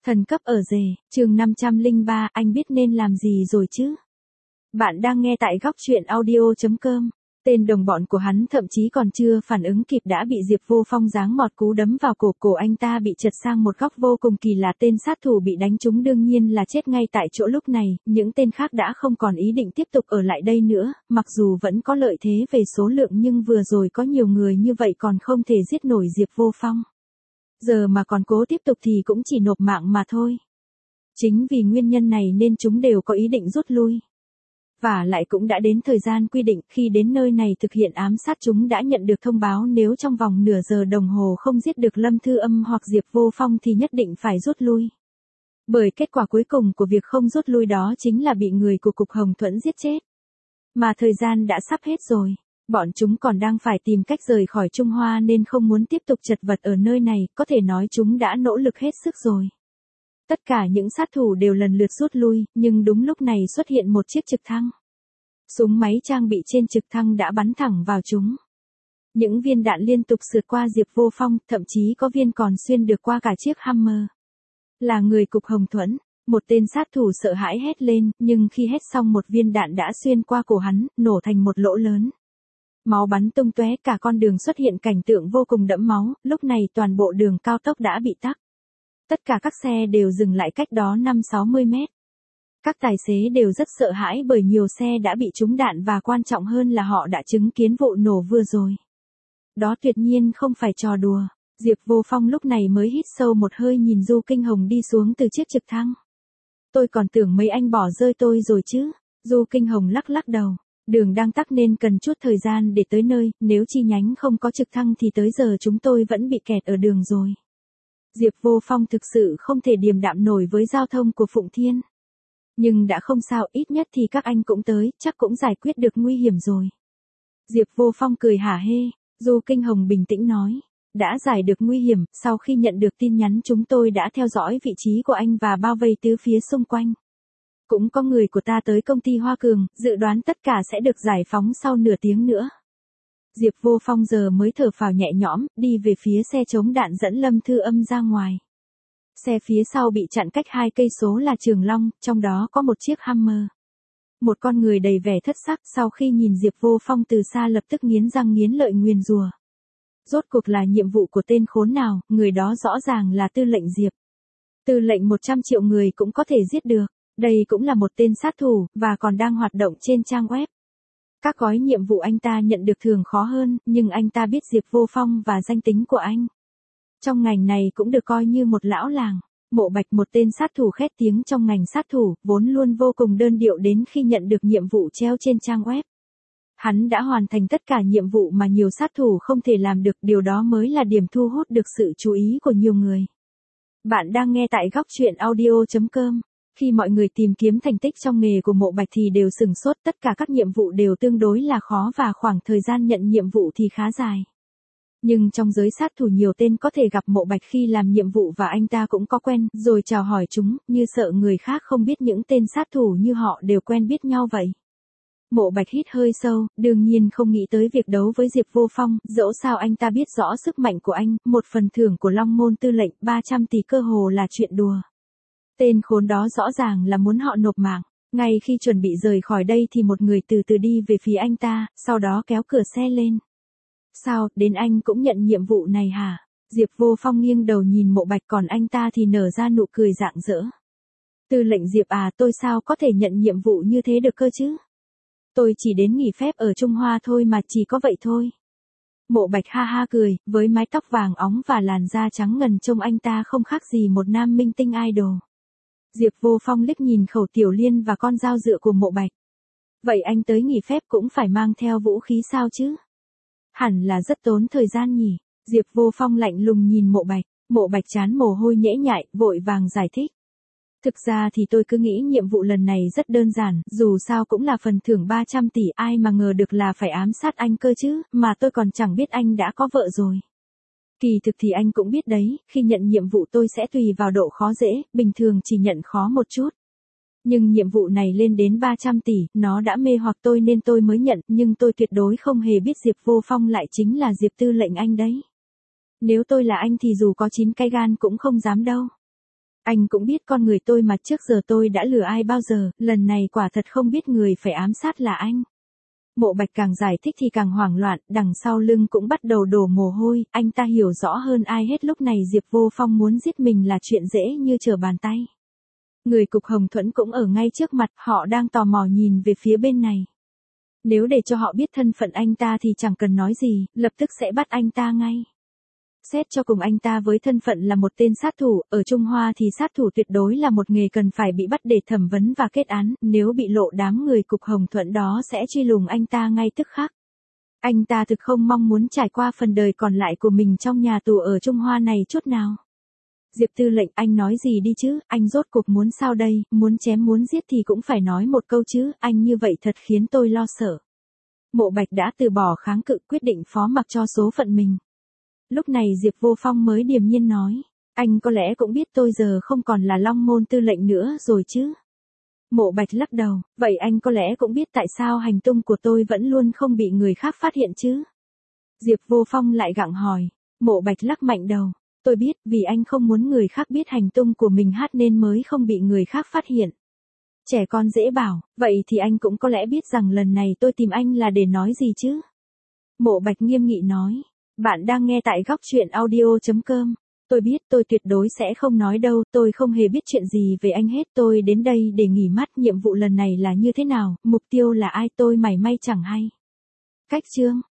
Thần cấp ở rể, chương 503, anh biết nên làm gì rồi chứ? Bạn đang nghe tại góc truyện audio.com. Tên đồng bọn của hắn thậm chí còn chưa phản ứng kịp đã bị Diệp Vô Phong giáng một cú đấm vào cổ anh ta bị trật sang một góc vô cùng kỳ lạ. Tên sát thủ bị đánh trúng đương nhiên là chết ngay tại chỗ lúc này, những tên khác đã không còn ý định tiếp tục ở lại đây nữa, mặc dù vẫn có lợi thế về số lượng nhưng vừa rồi có nhiều người như vậy còn không thể giết nổi Diệp Vô Phong. Giờ mà còn cố tiếp tục thì cũng chỉ nộp mạng mà thôi. Chính vì nguyên nhân này nên chúng đều có ý định rút lui. Và lại cũng đã đến thời gian quy định, khi đến nơi này thực hiện ám sát chúng đã nhận được thông báo nếu trong vòng nửa giờ đồng hồ không giết được Lâm Thư Âm hoặc Diệp Vô Phong thì nhất định phải rút lui. Bởi kết quả cuối cùng của việc không rút lui đó chính là bị người của Cục Hồng Thuẫn giết chết. Mà thời gian đã sắp hết rồi. Bọn chúng còn đang phải tìm cách rời khỏi Trung Hoa nên không muốn tiếp tục chật vật ở nơi này, có thể nói chúng đã nỗ lực hết sức rồi. Tất cả những sát thủ đều lần lượt rút lui, nhưng đúng lúc này xuất hiện một chiếc trực thăng. Súng máy trang bị trên trực thăng đã bắn thẳng vào chúng. Những viên đạn liên tục sượt qua Diệp Vô Phong, thậm chí có viên còn xuyên được qua cả chiếc Hammer. Là người Cục Hồng Thuẫn. Một tên sát thủ sợ hãi hét lên, nhưng khi hét xong một viên đạn đã xuyên qua cổ hắn, nổ thành một lỗ lớn. Máu bắn tung tóe, cả con đường xuất hiện cảnh tượng vô cùng đẫm máu, lúc này toàn bộ đường cao tốc đã bị tắc. Tất cả các xe đều dừng lại cách đó 5-60 mét. Các tài xế đều rất sợ hãi bởi nhiều xe đã bị trúng đạn và quan trọng hơn là họ đã chứng kiến vụ nổ vừa rồi. Đó tuyệt nhiên không phải trò đùa. Diệp Vô Phong lúc này mới hít sâu một hơi nhìn Du Kinh Hồng đi xuống từ chiếc trực thăng. Tôi còn tưởng mấy anh bỏ rơi tôi rồi chứ. Du Kinh Hồng lắc lắc đầu. Đường đang tắc nên cần chút thời gian để tới nơi, nếu chi nhánh không có trực thăng thì tới giờ chúng tôi vẫn bị kẹt ở đường rồi. Diệp Vô Phong thực sự không thể điềm đạm nổi với giao thông của Phụng Thiên. Nhưng đã không sao, ít nhất thì các anh cũng tới, chắc cũng giải quyết được nguy hiểm rồi. Diệp Vô Phong cười hả hê, Du Kinh Hồng bình tĩnh nói. Đã giải được nguy hiểm, sau khi nhận được tin nhắn chúng tôi đã theo dõi vị trí của anh và bao vây tứ phía xung quanh. Cũng có người của ta tới công ty Hoa Cường, dự đoán tất cả sẽ được giải phóng sau nửa tiếng nữa. Diệp Vô Phong giờ mới thở phào nhẹ nhõm, đi về phía xe chống đạn dẫn Lâm Thư Âm ra ngoài. Xe phía sau bị chặn cách 2 cây số là Trường Long, trong đó có một chiếc Hammer. Một con người đầy vẻ thất sắc sau khi nhìn Diệp Vô Phong từ xa lập tức nghiến răng nghiến lợi nguyền rủa. Rốt cuộc là nhiệm vụ của tên khốn nào, người đó rõ ràng là tư lệnh Diệp. Tư lệnh 100 triệu người cũng có thể giết được. Đây cũng là một tên sát thủ, và còn đang hoạt động trên trang web. Các gói nhiệm vụ anh ta nhận được thường khó hơn, nhưng anh ta biết Diệp Vô Phong và danh tính của anh. Trong ngành này cũng được coi như một lão làng. Mộ Bạch, một tên sát thủ khét tiếng trong ngành sát thủ, vốn luôn vô cùng đơn điệu đến khi nhận được nhiệm vụ treo trên trang web. Hắn đã hoàn thành tất cả nhiệm vụ mà nhiều sát thủ không thể làm được, điều đó mới là điểm thu hút được sự chú ý của nhiều người. Bạn đang nghe tại góc truyện audio.com. Khi mọi người tìm kiếm thành tích trong nghề của Mộ Bạch thì đều sửng sốt, tất cả các nhiệm vụ đều tương đối là khó và khoảng thời gian nhận nhiệm vụ thì khá dài. Nhưng trong giới sát thủ nhiều tên có thể gặp Mộ Bạch khi làm nhiệm vụ và anh ta cũng có quen, rồi chào hỏi chúng, như sợ người khác không biết những tên sát thủ như họ đều quen biết nhau vậy. Mộ Bạch hít hơi sâu, đương nhiên không nghĩ tới việc đấu với Diệp Vô Phong, dẫu sao anh ta biết rõ sức mạnh của anh, một phần thưởng của Long Môn Tư lệnh 300 tỷ cơ hồ là chuyện đùa. Tên khốn đó rõ ràng là muốn họ nộp mạng. Ngay khi chuẩn bị rời khỏi đây thì một người từ từ đi về phía anh ta, sau đó kéo cửa xe lên. Sao, đến anh cũng nhận nhiệm vụ này hả? Diệp Vô Phong nghiêng đầu nhìn Mộ Bạch, còn anh ta thì nở ra nụ cười rạng rỡ. Tư lệnh Diệp à, tôi sao có thể nhận nhiệm vụ như thế được cơ chứ? Tôi chỉ đến nghỉ phép ở Trung Hoa thôi mà, chỉ có vậy thôi. Mộ Bạch ha ha cười, với mái tóc vàng óng và làn da trắng ngần trông anh ta không khác gì một nam minh tinh idol. Diệp Vô Phong liếc nhìn khẩu tiểu liên và con dao dựa của Mộ Bạch. Vậy anh tới nghỉ phép cũng phải mang theo vũ khí sao chứ? Hẳn là rất tốn thời gian nhỉ? Diệp Vô Phong lạnh lùng nhìn Mộ Bạch trán mồ hôi nhễ nhại, vội vàng giải thích. Thực ra thì tôi cứ nghĩ nhiệm vụ lần này rất đơn giản, dù sao cũng là phần thưởng 300 tỷ, ai mà ngờ được là phải ám sát anh cơ chứ, mà tôi còn chẳng biết anh đã có vợ rồi. Kỳ thực thì anh cũng biết đấy, khi nhận nhiệm vụ tôi sẽ tùy vào độ khó dễ, bình thường chỉ nhận khó một chút. Nhưng nhiệm vụ này lên đến 300 tỷ, nó đã mê hoặc tôi nên tôi mới nhận, nhưng tôi tuyệt đối không hề biết Diệp Vô Phong lại chính là Diệp tư lệnh anh đấy. Nếu tôi là anh thì dù có 9 cái gan cũng không dám đâu. Anh cũng biết con người tôi mà, trước giờ tôi đã lừa ai bao giờ, lần này quả thật không biết người phải ám sát là anh. Mộ Bạch càng giải thích thì càng hoảng loạn, đằng sau lưng cũng bắt đầu đổ mồ hôi, anh ta hiểu rõ hơn ai hết lúc này Diệp Vô Phong muốn giết mình là chuyện dễ như trở bàn tay. Người cục Hồng Thuẫn cũng ở ngay trước mặt, họ đang tò mò nhìn về phía bên này. Nếu để cho họ biết thân phận anh ta thì chẳng cần nói gì, lập tức sẽ bắt anh ta ngay. Xét cho cùng anh ta với thân phận là một tên sát thủ, ở Trung Hoa thì sát thủ tuyệt đối là một nghề cần phải bị bắt để thẩm vấn và kết án, nếu bị lộ đám người cục Hồng Thuẫn đó sẽ truy lùng anh ta ngay tức khắc. Anh ta thực không mong muốn trải qua phần đời còn lại của mình trong nhà tù ở Trung Hoa này chút nào. Diệp tư lệnh, anh nói gì đi chứ, anh rốt cuộc muốn sao đây, muốn chém muốn giết thì cũng phải nói một câu chứ, anh như vậy thật khiến tôi lo sợ. Mộ Bạch đã từ bỏ kháng cự, quyết định phó mặc cho số phận mình. Lúc này Diệp Vô Phong mới điềm nhiên nói, anh có lẽ cũng biết tôi giờ không còn là Long Môn tư lệnh nữa rồi chứ. Mộ Bạch lắc đầu, vậy anh có lẽ cũng biết tại sao hành tung của tôi vẫn luôn không bị người khác phát hiện chứ. Diệp Vô Phong lại gặng hỏi, Mộ Bạch lắc mạnh đầu, tôi biết, vì anh không muốn người khác biết hành tung của mình nên mới không bị người khác phát hiện. Trẻ con dễ bảo, vậy thì anh cũng có lẽ biết rằng lần này tôi tìm anh là để nói gì chứ. Mộ Bạch nghiêm nghị nói, bạn đang nghe tại góc truyện audio.com. Tôi biết tôi tuyệt đối sẽ không nói đâu, tôi không hề biết chuyện gì về anh hết, tôi đến đây để nghỉ mắt, nhiệm vụ lần này là như thế nào, mục tiêu là ai tôi mảy may chẳng hay. Cách chương